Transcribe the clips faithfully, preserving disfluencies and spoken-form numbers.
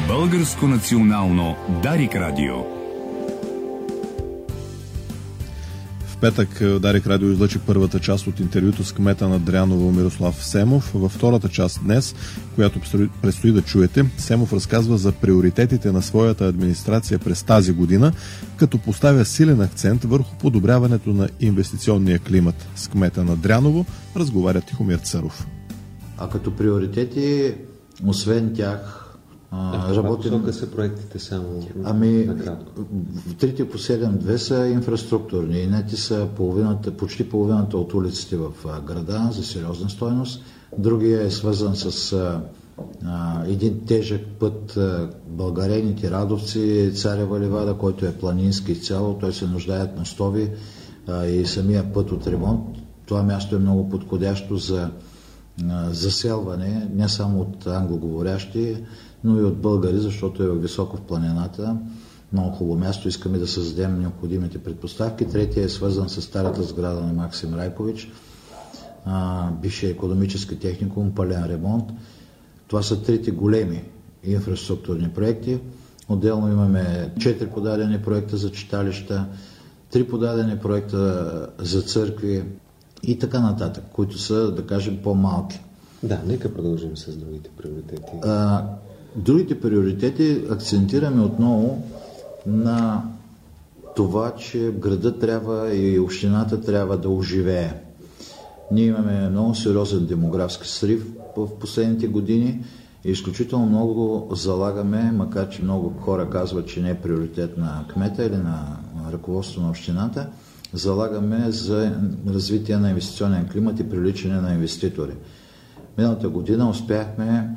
Българско национално Дарик радио. В петък Дарик радио излъчи първата част от интервюто с кмета на Дряново Мирослав Семов. Във втората част днес, която предстои да чуете, Семов разказва за приоритетите на своята администрация през тази година, като поставя силен акцент върху подобряването на инвестиционния климат. С кмета на Дряново разговаря Тихомир Царов. А като приоритети, освен тях, А, работим... Колко са проектите само? Ами, трите по седем две са инфраструктурни. Инети са половината, почти половината от улиците в града за сериозна стойност. Другия е свързан с а, един тежък път а, Българените, Радовци, Царева ливада, който е планински изцяло. Той се нуждае от мостови а, и самия път от ремонт. Това място е много подходящо за а, заселване, не само от англоговорящи, но и от българи, защото е високо в планината. Много хубаво място. Искаме да създадем необходимите предпоставки. Третия е свързан с старата сграда на Максим Райкович, бившия икономически техникум, пълен ремонт. Това са трите големи инфраструктурни проекти. Отделно имаме четири подадени проекта за читалища, три подадени проекта за църкви и така нататък, които са, да кажем, по-малки. Да, нека продължим с другите приоритети. А, другите приоритети акцентираме отново на това, че градът трябва и общината трябва да оживее. Ние имаме много сериозен демографски срив в последните години и изключително много залагаме, макар че много хора казват, че не е приоритет на кмета или на ръководството на общината, залагаме за развитие на инвестиционен климат и привличане на инвеститори. Миналата година успяхме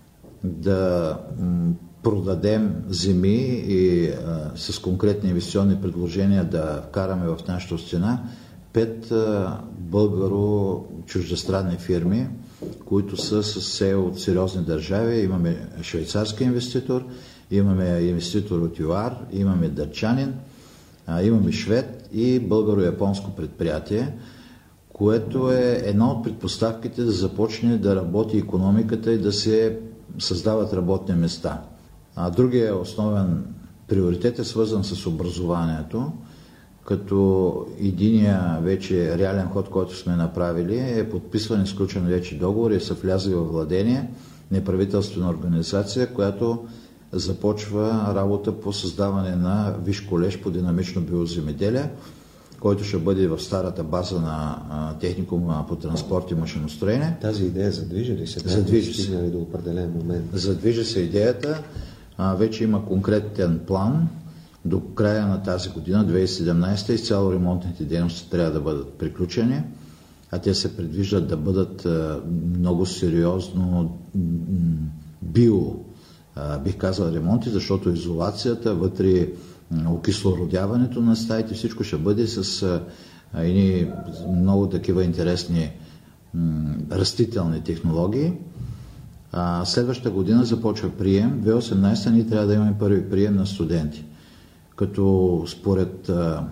да продадем земи и а, с конкретни инвестиционни предложения да вкараме в нашата община пет а, българо-чуждестранни фирми, които са с сео от сериозни държави. Имаме швейцарски инвеститор, имаме инвеститор от ЮАР, имаме датчанин, а, имаме швед и българо-японско предприятие, което е една от предпоставките да започне да работи икономиката и да се създават работни места. А другия основен приоритет е свързан с образованието, като единия вече реален ход, който сме направили, е подписван и сключен вече договор и са влязли във владение неправителствена организация, която започва работа по създаване на висш колеж по динамично биоземеделие, който ще бъде в старата база на а, техникума по транспорт и машиностроене. Тази идея задвижи ли се? Задвижи се. До определен момент. Задвижи се идеята. А, вече има конкретен план. До края на тази година, две хиляди и седемнадесета, изцяло ремонтните дейности трябва да бъдат приключени, а те се предвиждат да бъдат а, много сериозно био, а, бих казал, ремонти, защото изолацията, вътре окислородяването на стаите, всичко ще бъде с а, едни много такива интересни м, растителни технологии. А, следващата година започва прием. две хиляди и осемнадесета ние трябва да имаме първи прием на студенти. Като според а,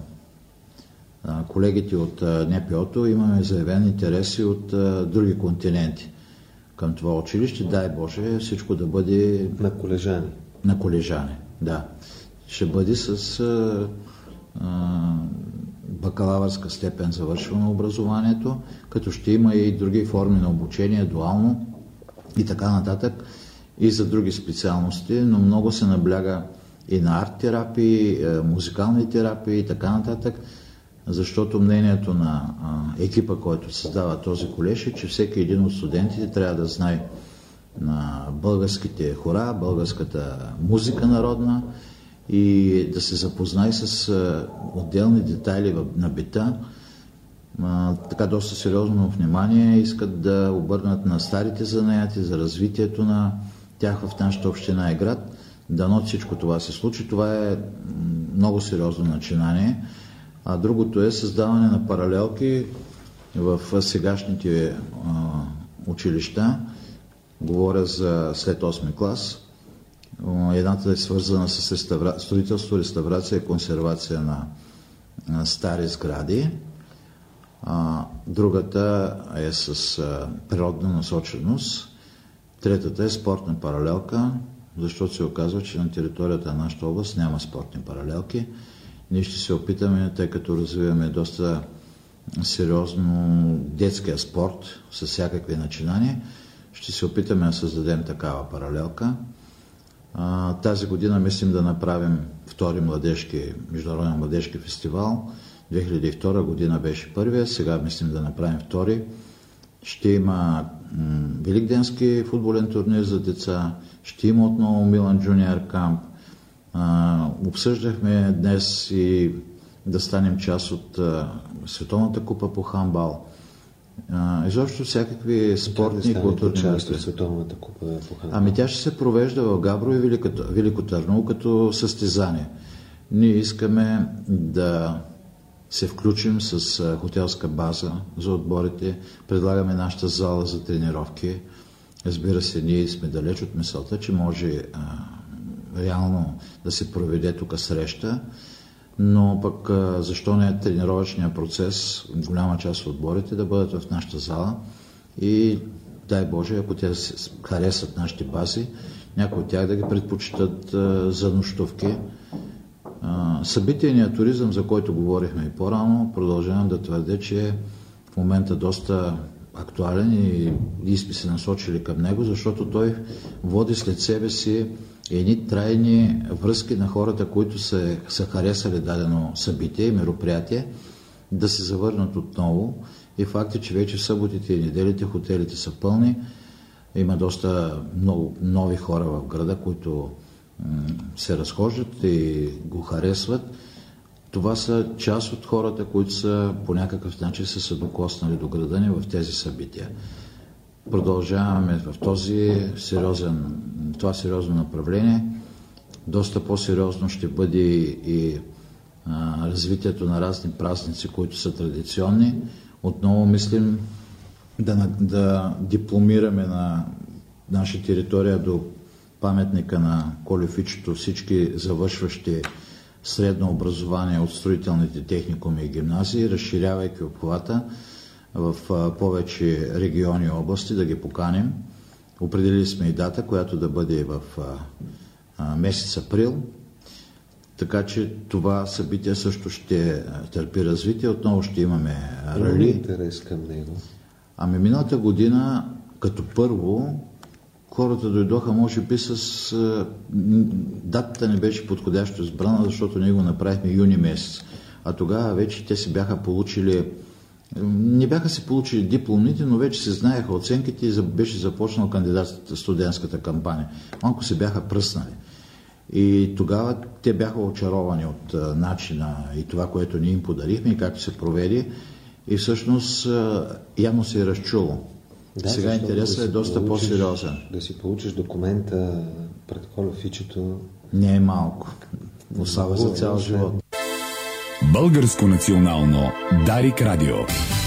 а, колегите от а, НПО-то имаме заявени интереси от а, други континенти към това училище. Дай Боже всичко да бъде на колежани. На колежани, да. Ще бъде с а, а, бакалавърска степен завършване на образованието, като ще има и други форми на обучение, дуално и така нататък, и за други специалности, но много се набляга и на арт-терапии, музикални терапии и така нататък, защото мнението на а, екипа, който създава този колеж е, че всеки един от студентите трябва да знае на българските хора, българската музика народна и да се запознае с а, отделни детайли на бита. А, така доста сериозно внимание искат да обърнат на старите занаяти за развитието на тях в нашата община и град. Дано всичко това се случи. Това е много сериозно начинание. А другото е създаване на паралелки в сегашните а, училища. Говоря за след осми клас. Едната е свързана с реставра... строителство, реставрация и консервация на, на стари сгради. А, другата е с а, природна насоченост. Третата е спортна паралелка, защото се оказва, че на територията на нашата област няма спортни паралелки. Ние ще се опитаме, тъй като развиваме доста сериозно детския спорт с всякакви начинания, ще се опитаме да създадем такава паралелка. А, тази година мислим да направим втори младежки, международен младежки фестивал. две хиляди и втора година беше първия, сега мислим да направим втори. Ще има м- великденски футболен турнир за деца, ще има отново Милан Джуниор Камп. А, обсъждахме днес и да станем част от а, Световната купа по хандбал. А, изобщо всякакви спортни и да културни част от Световната купа по хандбал. Ами тя ще се провежда в Габрово и Велико, Велико Търново като състезание. Ние искаме да се включим с хотелска база за отборите, предлагаме нашата зала за тренировки. Разбира се, ние сме далеч от мисълта, че може а, реално да се проведе тук среща, но пък а, защо не е тренировъчният процес, голяма част от отборите да бъдат в нашата зала и дай Боже, ако те харесат нашите бази, някои от тях да ги предпочитат а, за нощувки. А, събитийният туризъм, за който говорихме и по-рано, продължавам да твърдя, че е в момента доста актуален и ние сме се насочили към него, защото той води след себе си едни трайни връзки на хората, които са, са харесали дадено събитие и мероприятие, да се завърнат отново. И факт е, че вече в съботите и неделите хотелите са пълни. Има доста много нови хора в града, които м- се разхождат и го харесват. Това са част от хората, които са по някакъв начин са се докоснали до града ни в тези събития. Продължаваме в този сериозен, това сериозно направление. Доста по-сериозно ще бъде и а, развитието на разни празници, които са традиционни. Отново мислим да, да дипломираме на наша територия до паметника на Кольо Фичето всички завършващи средно образование от строителните техникуми и гимназии, разширявайки обхвата в повече региони и области, да ги поканим. Определили сме и дата, която да бъде в месец април, така че това събитие също ще търпи развитие. Отново ще имаме рали. Интерес към него. Ами миналата година, като първо, хората дойдоха, може би, с... Датата не беше подходящо избрана, защото ние го направихме юни месец. А тогава вече те си бяха получили... Не бяха си получили дипломните, но вече се знаеха оценките и беше започнала кандидатската студентската кампания. Малко се бяха пръснали. И тогава те бяха очаровани от а, начина и това, което ние им подарихме и както се проведе. И всъщност а, явно се е разчуло. Да, сега интересът да е доста получиш, по-сериозен. Да си получиш документа пред Кольо Фичето. Не е малко. Остава за цял живот. Българско национално Дарик Радио.